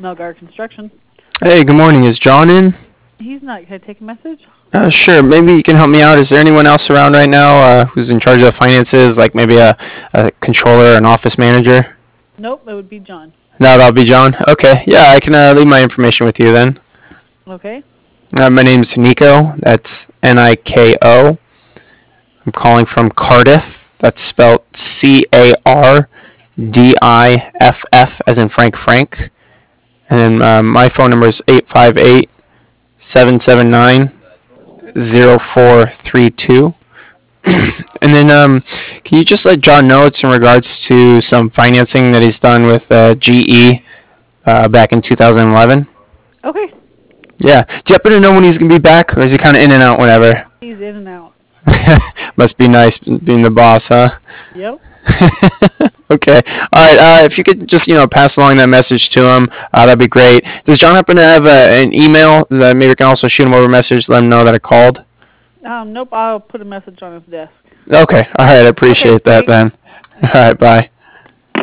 Melgar Construction. Hey, good morning. Is John in? He's not. Can I take a message? Sure. Maybe you can help me out. Is there anyone else around right now who's in charge of the finances, like maybe a controller, an office manager? Nope, it would be John. No, that'll be John. Okay. Yeah, I can leave my information with you then. Okay. My name's Nico. That's Niko. I'm calling from Cardiff. That's spelled Cardiff, as in Frank. And then my phone number is 858-779-0432. And then can you just let John know it's in regards to some financing that he's done with GE back in 2011? Okay. Yeah. Do you happen to know when he's going to be back, or is he kind of in and out whenever? He's in and out. Must be nice being the boss, huh? Yep. Okay. All right. If you could just pass along that message to him, that'd be great. Does John happen to have an email that maybe we can also shoot him over a message, let him know that I called? Nope. I'll put a message on his desk. Okay. All right. I appreciate that then. All right. Bye.